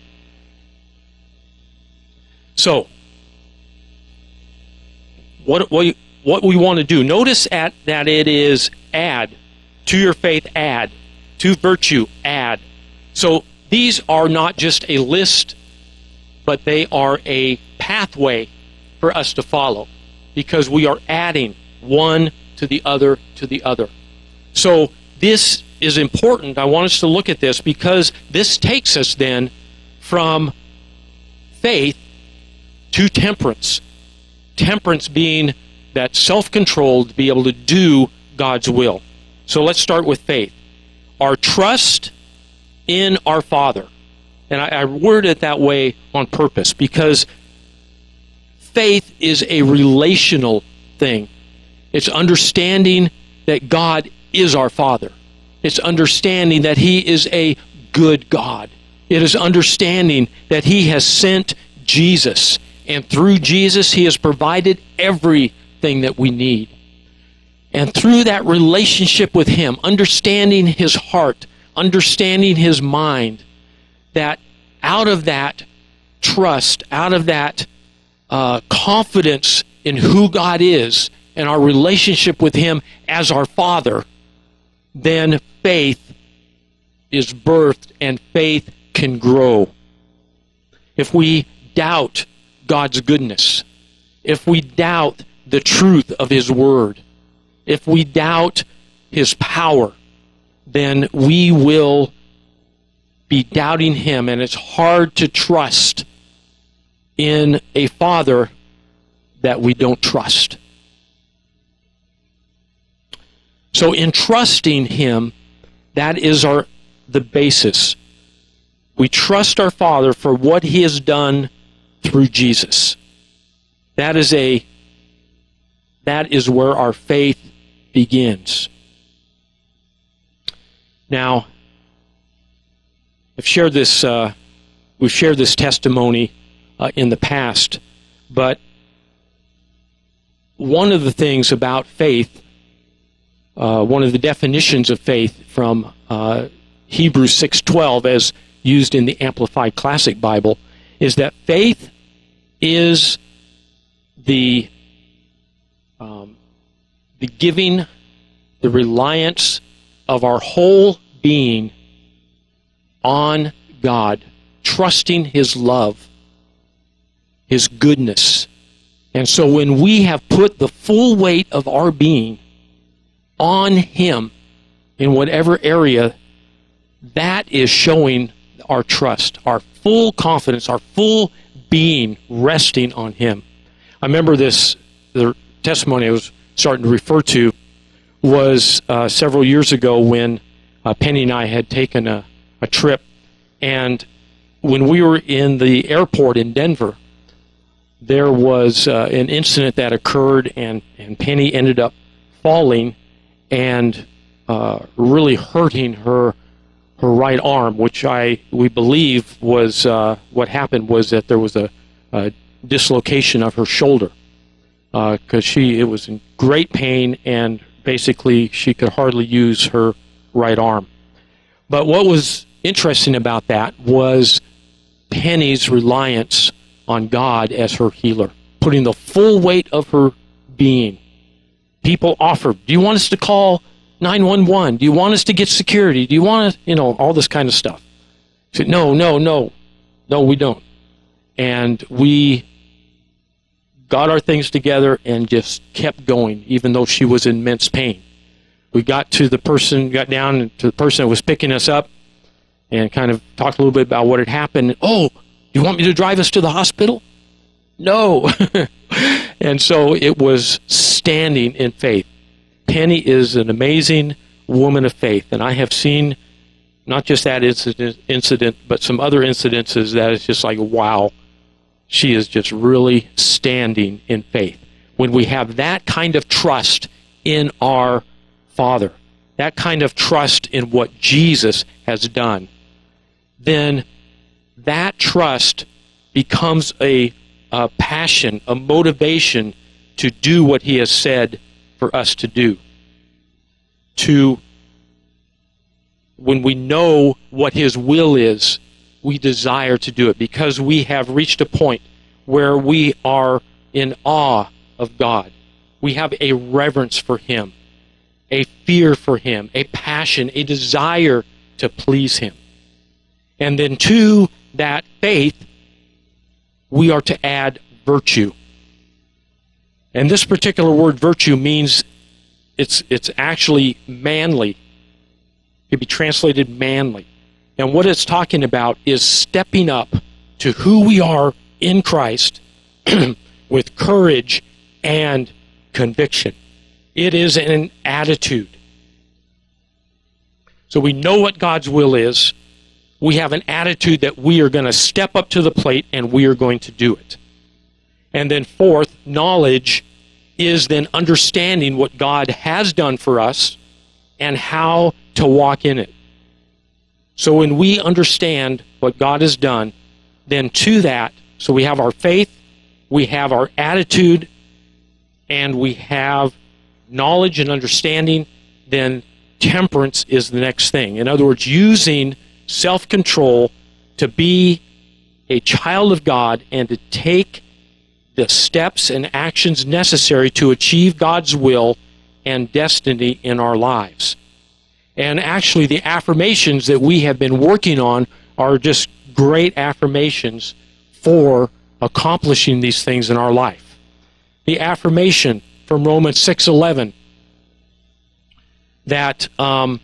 So, what, what, what we want to do, notice at, that it is add, to your faith add, to virtue add. So these are not just a list, but they are a pathway for us to follow, because we are adding one to the other to the other. So this is important. I want us to look at this, because this takes us then from faith to temperance. Temperance being that self-control to be able to do God's will. So let's start with faith. Our trust in our Father. And I, I word it that way on purpose, because faith is a relational thing. It's understanding that God is our Father. It's understanding that He is a good God. It is understanding that He has sent Jesus, and through Jesus He has provided everything that we need. And through that relationship with Him, understanding His heart, understanding His mind, that out of that trust, out of that uh, confidence in who God is and our relationship with Him as our Father, then faith is birthed and faith can grow. If we doubt God's goodness, if we doubt the truth of His Word, if we doubt His power, then we will be doubting Him, and it's hard to trust in a Father that we don't trust. So in trusting Him, that is our the basis. We trust our Father for what He has done through Jesus. That is a that is where our faith begins. Now, I've shared this. Uh, we've shared this testimony uh, in the past, but one of the things about faith, uh, one of the definitions of faith from uh, Hebrews six twelve, as used in the Amplified Classic Bible, is that faith is the um, the giving, the reliance of our whole being on God, trusting His love, His goodness. And so when we have put the full weight of our being on Him in whatever area, that is showing our trust, our full confidence, our full being resting on Him. I remember this, the testimony I was starting to refer to was uh, several years ago when uh, Penny and I had taken a, a trip, and when we were in the airport in Denver, there was uh, an incident that occurred, and, and Penny ended up falling and uh, really hurting her her right arm, which I we believe was uh, what happened was that there was a, a dislocation of her shoulder, because uh, she it was in great pain, and basically she could hardly use her right arm. But what was interesting about that was Penny's reliance on God as her healer, putting the full weight of her being. People offered, do you want us to call nine one one? Do you want us to get security? Do you want to, you know, all this kind of stuff? She said, no, no, no. No, we don't. And we got our things together and just kept going, even though she was in immense pain. We got to the person, got down to the person that was picking us up and kind of talked a little bit about what had happened. Oh, you want me to drive us to the hospital? No. And so it was standing in faith. Penny is an amazing woman of faith, and I have seen not just that incident, incident, but some other incidences that is just like, wow, she is just really standing in faith. When we have that kind of trust in our Father, that kind of trust in what Jesus has done, then that trust becomes a, a passion, a motivation to do what He has said for us to do. To, when we know what His will is, we desire to do it because we have reached a point where we are in awe of God. We have a reverence for Him, a fear for Him, a passion, a desire to please Him. And then to that faith, we are to add virtue. And this particular word virtue means it's it's actually manly. It can be translated manly. And what it's talking about is stepping up to who we are in Christ with courage and conviction. It is an attitude. So we know what God's will is. We have an attitude that we are going to step up to the plate and we are going to do it. And then fourth, knowledge is then understanding what God has done for us and how to walk in it. So when we understand what God has done, then to that, so we have our faith, we have our attitude, and we have knowledge and understanding, then temperance is the next thing. In other words, using self-control to be a child of God and to take the steps and actions necessary to achieve God's will and destiny in our lives. And actually, the affirmations that we have been working on are just great affirmations for accomplishing these things in our life. The affirmation from Romans six eleven that um,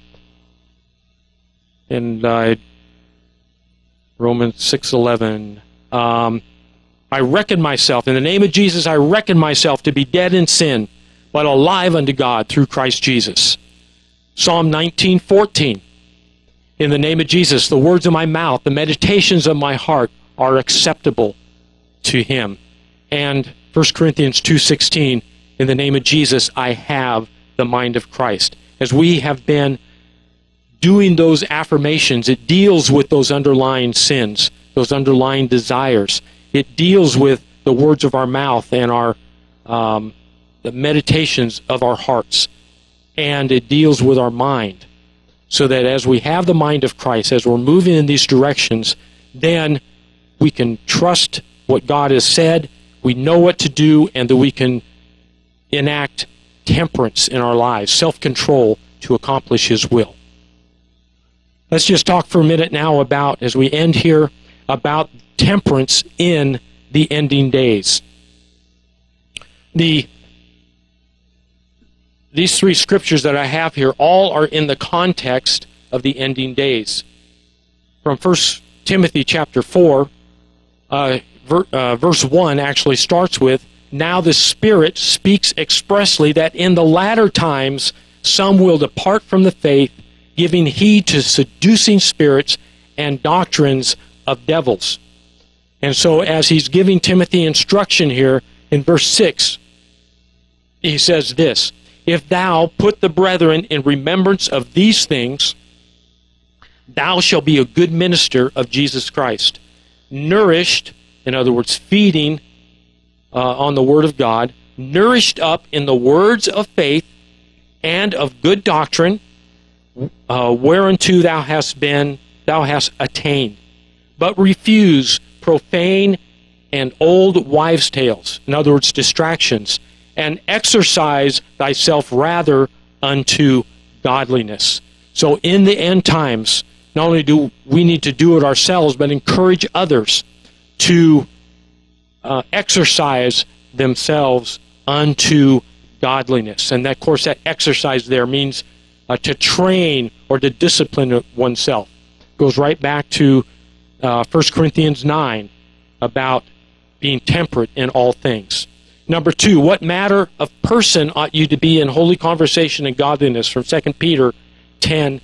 in uh, Romans six eleven, um, I reckon myself, in the name of Jesus, I reckon myself to be dead in sin, but alive unto God through Christ Jesus. Psalm nineteen fourteen, in the name of Jesus, the words of my mouth, the meditations of my heart are acceptable to Him. And First Corinthians two sixteen, in the name of Jesus, I have the mind of Christ. As we have been doing those affirmations, it deals with those underlying sins, those underlying desires. It deals with the words of our mouth and our um, the meditations of our hearts. And it deals with our mind. So that as we have the mind of Christ, as we're moving in these directions, then we can trust what God has said, we know what to do, and that we can enact temperance in our lives, self-control to accomplish His will. Let's just talk for a minute now about, as we end here, about temperance in the ending days. The These three scriptures that I have here all are in the context of the ending days. From First Timothy chapter four, uh, ver, uh, verse one actually starts with, now the Spirit speaks expressly that in the latter times some will depart from the faith, giving heed to seducing spirits and doctrines of devils. And so as he's giving Timothy instruction here in verse six, he says this, if thou put the brethren in remembrance of these things, thou shalt be a good minister of Jesus Christ, nourished, in other words, feeding uh, on the Word of God, nourished up in the words of faith and of good doctrine, uh, whereunto thou hast been, thou hast attained. But refuse profane and old wives' tales, in other words, distractions, and exercise thyself rather unto godliness. So in the end times, not only do we need to do it ourselves, but encourage others to uh, exercise themselves unto godliness. And that, of course, that exercise there means uh, to train or to discipline oneself. It goes right back to uh, First Corinthians nine about being temperate in all things. Number two, what matter of person ought you to be in holy conversation and godliness, from Second Peter ten,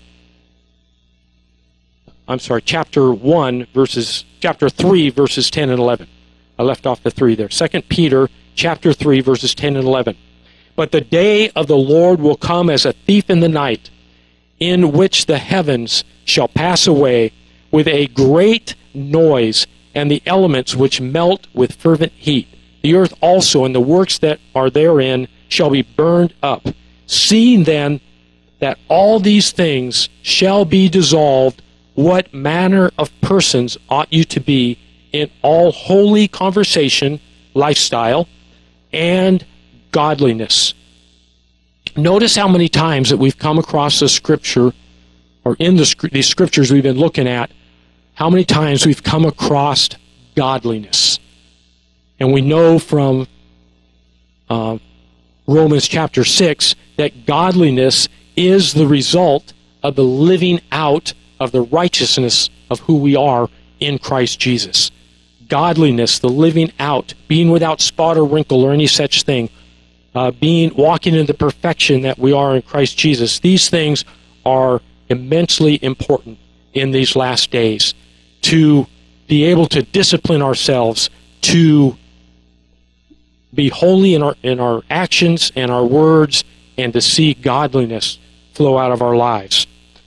I'm sorry, chapter one, verses, chapter three, verses ten and eleven. I left off the three there. Second Peter chapter three, verses ten and eleven. But the day of the Lord will come as a thief in the night, in which the heavens shall pass away with a great noise, and the elements which melt with fervent heat. The earth also and the works that are therein shall be burned up. Seeing then that all these things shall be dissolved, what manner of persons ought you to be in all holy conversation, lifestyle, and godliness? Notice how many times that we've come across the scripture, or in the, these scriptures we've been looking at, how many times we've come across godliness. And we know from uh, Romans chapter six that godliness is the result of the living out of the righteousness of who we are in Christ Jesus. Godliness, the living out, being without spot or wrinkle or any such thing, uh, being walking in the perfection that we are in Christ Jesus. These things are immensely important in these last days, to be able to discipline ourselves, to be holy in our in our actions and our words, and to see godliness flow out of our lives.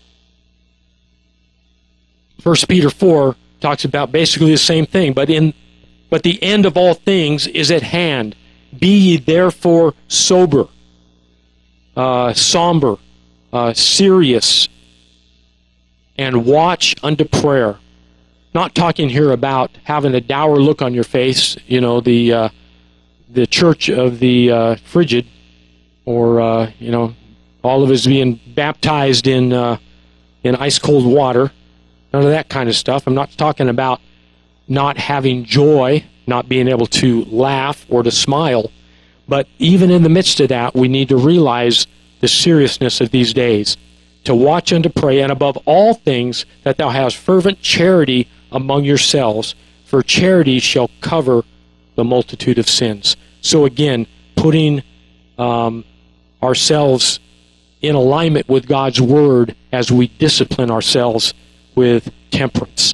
First Peter four talks about basically the same thing, but in but the end of all things is at hand. Be ye therefore sober, uh, somber, uh, serious, and watch unto prayer. Not talking here about having a dour look on your face, you know, the uh, the church of the uh, frigid, or uh, you know, all of us being baptized in uh, in ice cold water. None of that kind of stuff. I'm not talking about not having joy, not being able to laugh or to smile. But even in the midst of that, we need to realize the seriousness of these days, to watch and to pray, and above all things, that thou hast fervent charity among yourselves, for charity shall cover the multitude of sins. So again, putting um, ourselves in alignment with God's Word as we discipline ourselves with temperance.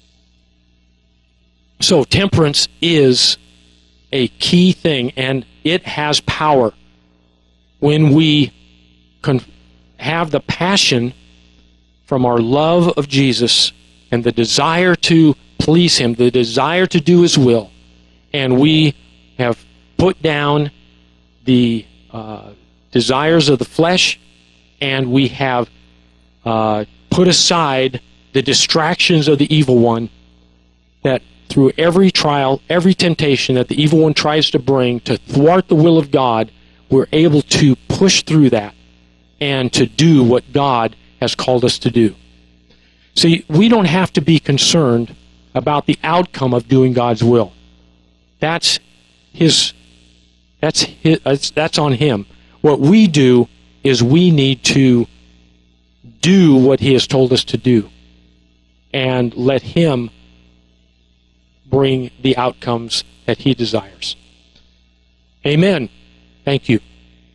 So temperance is a key thing, and it has power. When we con- have the passion from our love of Jesus and the desire to please Him, the desire to do His will, and we have put down the uh, desires of the flesh, and we have uh, put aside the distractions of the evil one, that through every trial, every temptation that the evil one tries to bring to thwart the will of God, we're able to push through that and to do what God has called us to do. See, we don't have to be concerned about the outcome of doing God's will. That's his, that's his, that's, that's on Him. What we do is we need to do what He has told us to do and let Him bring the outcomes that He desires. Amen. Thank you.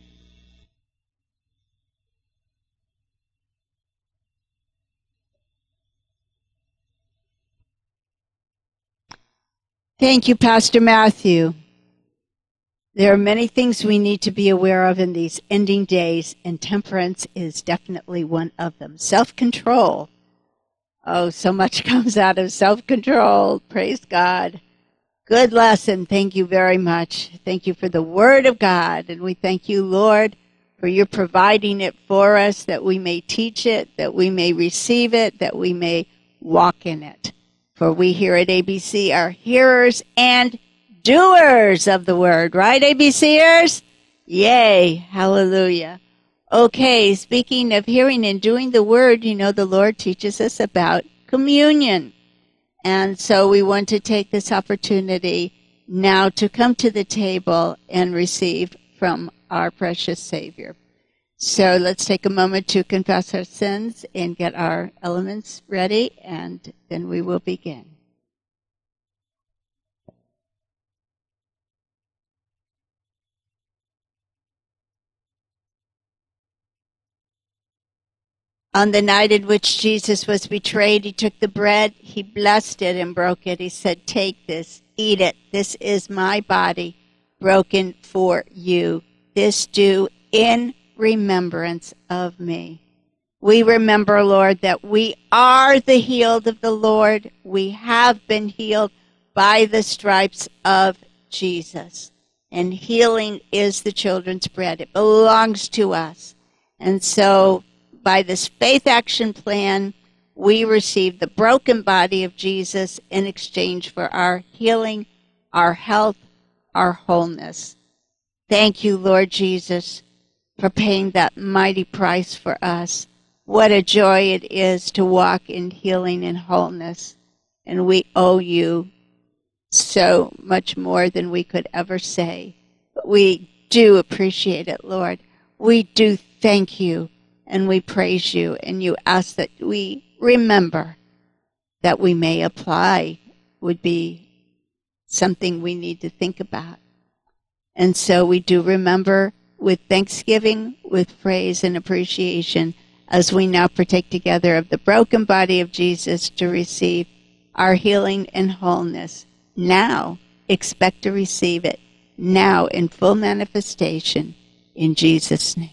Thank you, Pastor Matthew. There are many things we need to be aware of in these ending days, and temperance is definitely one of them. Self-control. Oh, so much comes out of self-control. Praise God. Good lesson. Thank you very much. Thank you for the Word of God, and we thank you, Lord, for your providing it for us, that we may teach it, that we may receive it, that we may walk in it. For we here at A B C are hearers and doers of the Word. Right, ABCers? Yay. Hallelujah. Okay, speaking of hearing and doing the Word, you know, the Lord teaches us about communion. And so we want to take this opportunity now to come to the table and receive from our precious Savior. So let's take a moment to confess our sins and get our elements ready, and then we will begin. On the night in which Jesus was betrayed, He took the bread, He blessed it and broke it. He said, "Take this, eat it. This is my body broken for you. This do in remembrance of me." We remember, Lord, that we are the healed of the Lord. We have been healed by the stripes of Jesus. And healing is the children's bread. It belongs to us. And so by this faith action plan, we receive the broken body of Jesus in exchange for our healing, our health, our wholeness. Thank you, Lord Jesus, for paying that mighty price for us. What a joy it is to walk in healing and wholeness. And we owe you so much more than we could ever say. But we do appreciate it, Lord. We do thank you. And we praise you, and you ask that we remember, that we may apply, would be something we need to think about. And so we do remember with thanksgiving, with praise and appreciation, as we now partake together of the broken body of Jesus to receive our healing and wholeness. Now, expect to receive it now in full manifestation, in Jesus' name.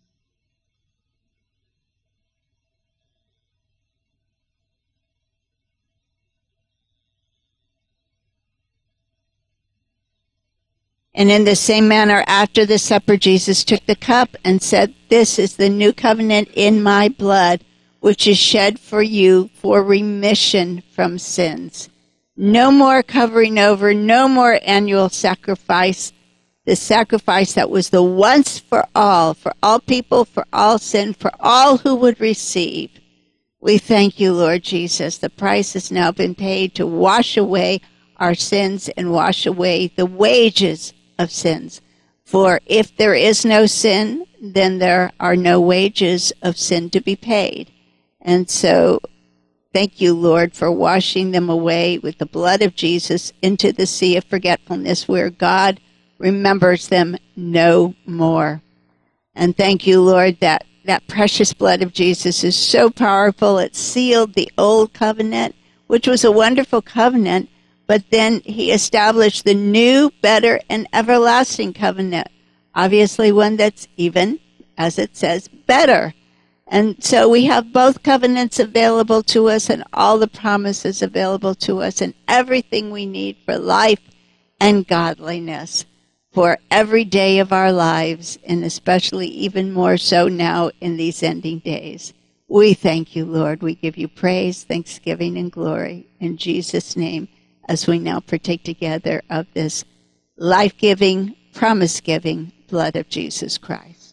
And in the same manner, after the supper, Jesus took the cup and said, "This is the new covenant in my blood, which is shed for you for remission from sins." No more covering over, no more annual sacrifice. The sacrifice that was the once for all, for all people, for all sin, for all who would receive. We thank you, Lord Jesus. The price has now been paid to wash away our sins and wash away the wages of sins. For if there is no sin, then there are no wages of sin to be paid. And so thank you, Lord, for washing them away with the blood of Jesus into the sea of forgetfulness where God remembers them no more. And thank you, Lord, that that precious blood of Jesus is so powerful. It sealed the old covenant, which was a wonderful covenant, but then he established the new, better, and everlasting covenant. Obviously one that's even, as it says, better. And so we have both covenants available to us and all the promises available to us and everything we need for life and godliness for every day of our lives, and especially even more so now in these ending days. We thank you, Lord. We give you praise, thanksgiving, and glory in Jesus' name as we now partake together of this life-giving, promise-giving blood of Jesus Christ.